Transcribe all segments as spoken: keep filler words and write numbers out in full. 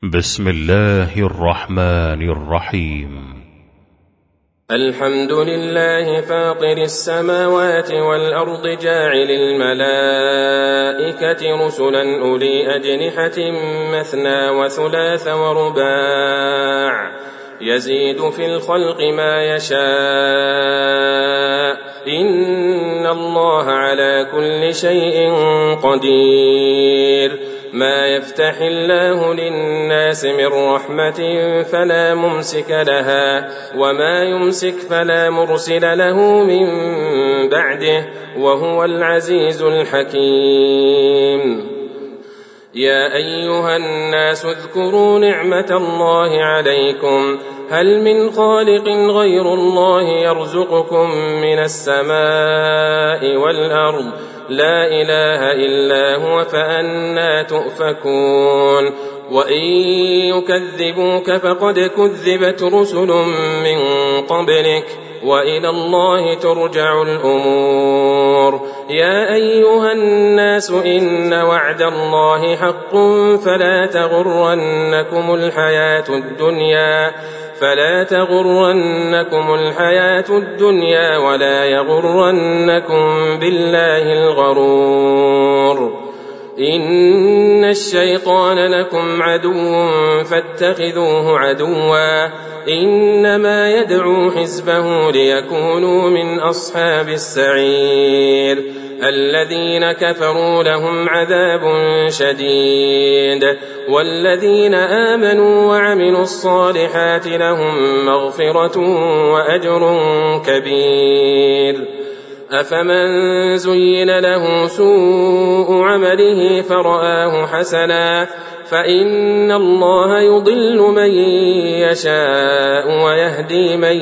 بسم الله الرحمن الرحيم. الحمد لله فاطر السماوات والأرض جاعل الملائكة رسلا أولي أجنحة مثنى وثلاث ورباع يزيد في الخلق ما يشاء إن الله على كل شيء قدير. ما يفتح الله للناس من رحمة فلا ممسك لها وما يمسك فلا مرسل له من بعده وهو العزيز الحكيم. يا أيها الناس اذكروا نعمة الله عليكم هل من خالق غير الله يرزقكم من السماء والأرض لا إله إلا هو فأنى تؤفكون. وإن يكذبوك فقد كذبت رسل من قبلك وإلى الله ترجع الأمور. يا أيها الناس إن وعد الله حق فلا تغرنكم الحياة الدنيا فلا تغرنكم الحياة الدنيا ولا يغرنكم بالله الغرور. إن الشيطان لكم عدو فاتخذوه عدوا إنما يدعو حزبه ليكونوا من أصحاب السعير. الذين كفروا لهم عذاب شديد والذين آمنوا وعملوا الصالحات لهم مغفرة وأجر كبير. أفمن زين له سوء عمله فرآه حسنا فإن الله يضل من يشاء ويهدي من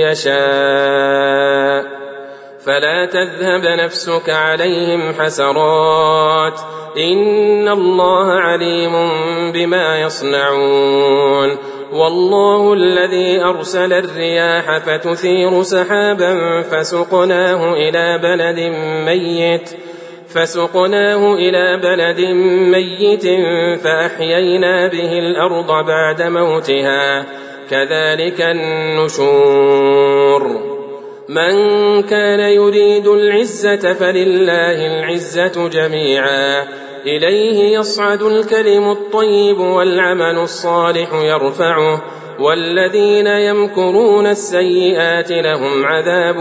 يشاء فلا تذهب نفسك عليهم حسرات إن الله عليم بما يصنعون. والله الذي أرسل الرياح فتثير سحابا فسقناه إلى بلد ميت فسقناه إلى بلد ميت فأحيينا به الأرض بعد موتها كذلك النشور. من كان يريد العزة فلله العزة جميعا إليه يصعد الكلم الطيب والعمل الصالح يرفعه والذين يمكرون السيئات لهم عذاب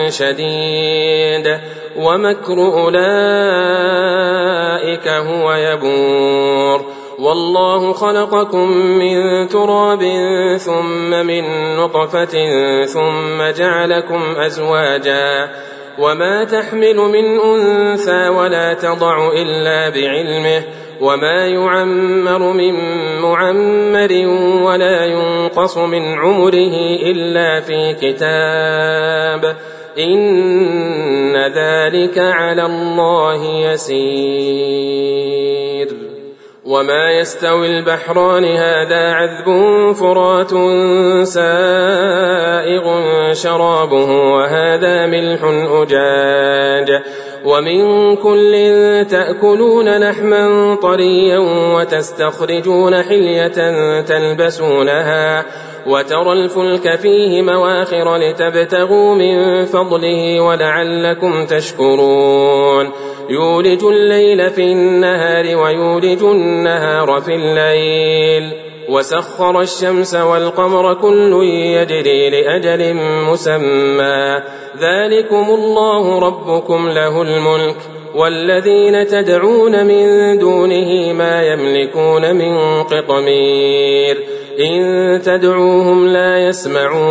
شديد ومكر أولئك هو يبور. والله خلقكم من تراب ثم من نطفة ثم جعلكم أزواجا وما تحمل من أنثى ولا تضع إلا بعلمه وما يعمر من معمر ولا ينقص من عمره إلا في كتاب إن ذلك على الله يسير. وما يستوي البحران هذا عذب فرات سائغ شرابه وهذا ملح أجاج ومن كل تأكلون لحما طريا وتستخرجون حلية تلبسونها وترى الفلك فيه مواخر لتبتغوا من فضله ولعلكم تشكرون. يولج الليل في النهار ويولج النهار في الليل وسخر الشمس والقمر كل يجري لأجل مسمى ذلكم الله ربكم له الملك والذين تدعون من دونه ما يملكون من قطمير. إن تدعوهم لا يسمعوا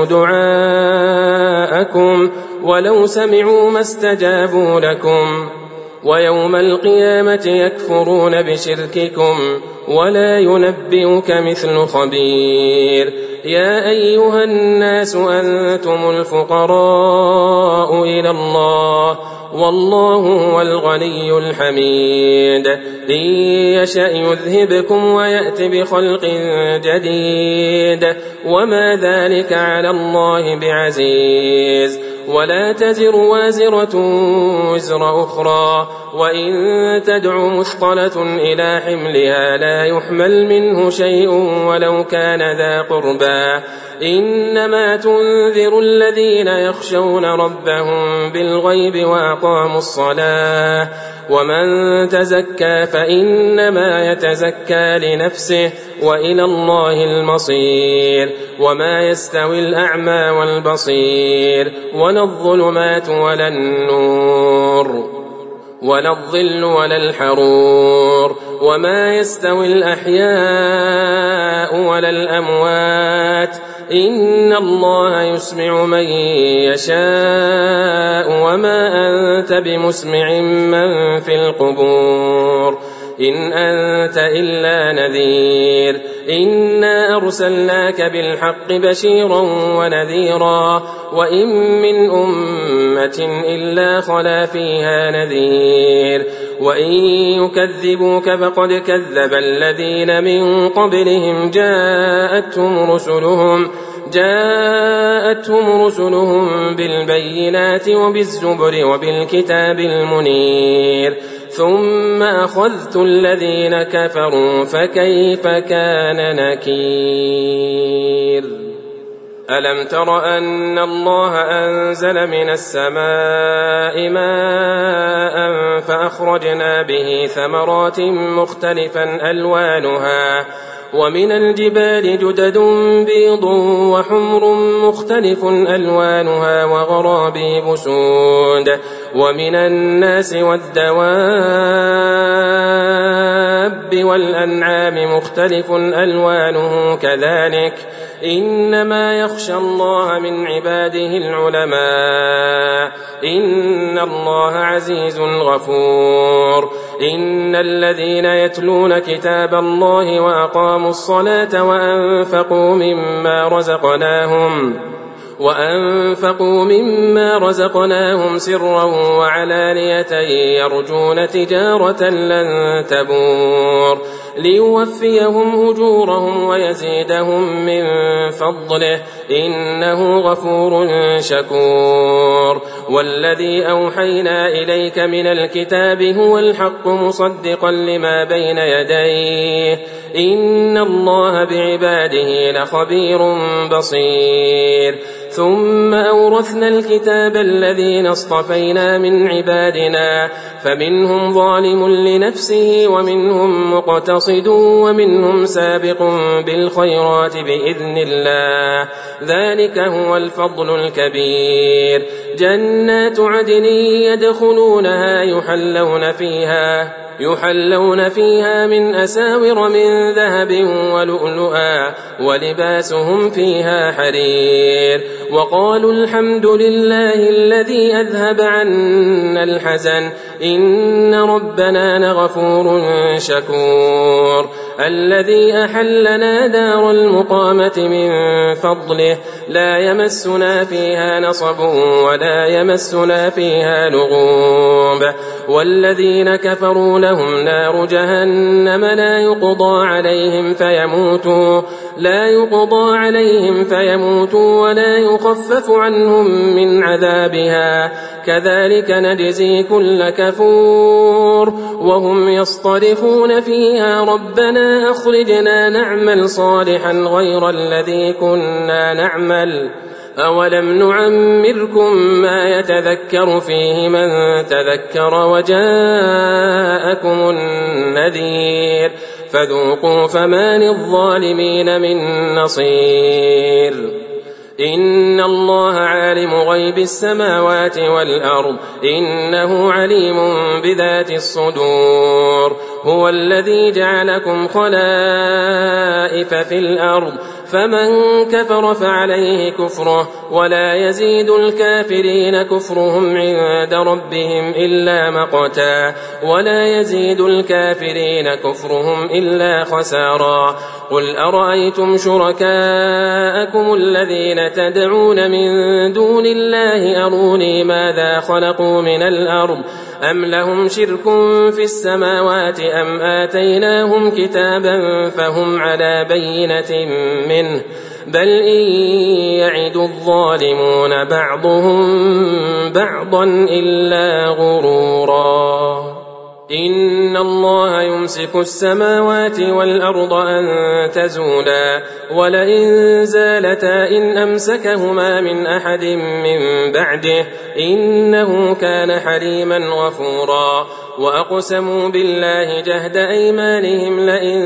دعاءكم ولو سمعوا ما استجابوا لكم ويوم القيامة يكفرون بشرككم ولا ينبئك مثل خبير. يا أيها الناس أنتم الفقراء إلى الله والله هو الغني الحميد. إن يشأ يذهبكم ويأت بخلق جديد وما ذلك على الله بعزيز. ولا تزر وازرة وزر أخرى وإن تدع مثقلة إلى حملها لا يحمل منه شيء ولو كان ذا قربى إنما تنذر الذين يخشون ربهم بالغيب وأقاموا الصلاة ومن تزكى فإنما يتزكى لنفسه وإلى الله المصير وما يستوي الأعمى والبصير ولا الظلمات ولا النور ولا الظل ولا الحرور وما يستوي الأحياء ولا الأموات إن الله يسمع من يشاء وما أنت بمسمع من في القبور إن أنت إلا نذير إنا أرسلناك بالحق بشيرا ونذيرا وإن من أمة إلا خلا فيها نذير وإن يكذبوك فقد كذب الذين من قبلهم جاءتهم رسلهم جاءتهم رسلهم بالبينات وبالزبر وبالكتاب المنير ثم أخذت الذين كفروا فكيف كان نكير ألم تر أن الله أنزل من السماء ماء فأخرجنا به ثمرات مختلفا ألوانها ومن الجبال جدد بيض وحمر مختلف ألوانها وغرابيب سود ومن الناس والدواب والأنعام مختلف ألوانه كذلك إنما يخشى الله من عباده العلماء إن الله عزيز غفور إن الذين يتلون كتاب الله وأقاموا الصلاة وأنفقوا مما رزقناهم وأنفقوا مما رزقناهم سرا وعلانية يرجون تجارة لن تبور ليوفيهم أجورهم ويزيدهم من فضله إنه غفور شكور والذي أوحينا إليك من الكتاب هو الحق مصدقا لما بين يديه إن الله بعباده لخبير بصير ثم أورثنا الكتاب الذين اصطفينا من عبادنا فمنهم ظالم لنفسه ومنهم مقتصد ومنهم سابق بالخيرات بإذن الله ذلك هو الفضل الكبير جنات عدن يدخلونها يحلون فيها يحلون فيها من أساور من ذهب ولؤلؤا ولباسهم فيها حرير وقالوا الحمد لله الذي أذهب عنا الحزن إن ربنا لغفور شكور الذي أحلنا دار المقامة من فضله لا يمسنا فيها نصب ولا يمسنا فيها لغوب والذين كفروا لهم نار جهنم لا يقضى عليهم فيموتوا لا يقضى عليهم فيموتوا ولا يخفف عنهم من عذابها كذلك نجزي كل كفور وهم يصطرخون فيها ربنا أخرجنا نعمل صالحا غير الذي كنا نعمل أولم نعمركم ما يتذكر فيه من تذكر وجاءكم النذير فذوقوا فما للظالمين من نصير إن الله عالم غيب السماوات والأرض إنه عليم بذات الصدور هو الذي جعلكم خلائف في الأرض فمن كفر فعليه كفره ولا يزيد الكافرين كفرهم عند ربهم إلا مقتا ولا يزيد الكافرين كفرهم إلا خسارا قل أرأيتم شركاءكم الذين تدعون من دون الله أروني ماذا خلقوا من الأرض أم لهم شرك في السماوات أم آتيناهم كتابا فهم على بينة منه بل إن يعد الظالمون بعضهم بعضا إلا غرورا. إن الله يمسك السماوات والأرض أن تزولا ولئن زالتا إن أمسكهما من أحد من بعده إنه كان حليما غفورا وأقسموا بالله جهد أيمانهم لئن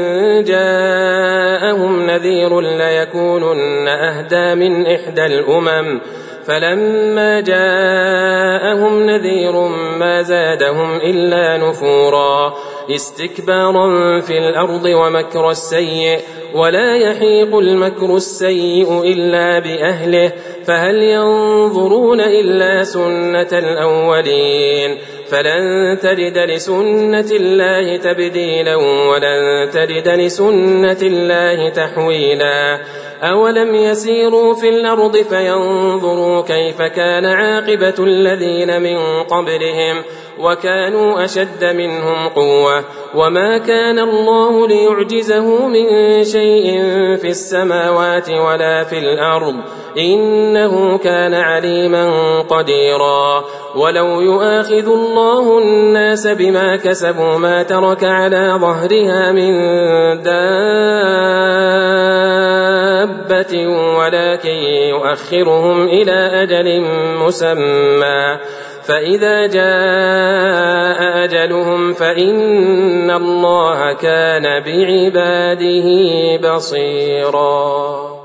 جاءهم نذير ليكونن أهدى من إحدى الأمم فلما جاءهم نذير ما زادهم إلا نفورا استكبارا في الأرض ومكر السيء ولا يحيق المكر السيء إلا بأهله فهل ينظرون إلا سنة الأولين فلن تجد لسنة الله تبديلا ولن تجد لسنة الله تحويلا أولم يسيروا في الأرض فينظروا كيف كان عاقبة الذين من قبلهم وكانوا أشد منهم قوة وما كان الله ليعجزه من شيء في السماوات ولا في الأرض إنه كان عليما قديرا ولو يؤاخذ الله الناس بما كسبوا ما ترك على ظهرها من دابة ولكن يؤخرهم إلى أجل مسمى فإذا جاء أجلهم فإن الله كان بعباده بصيرا.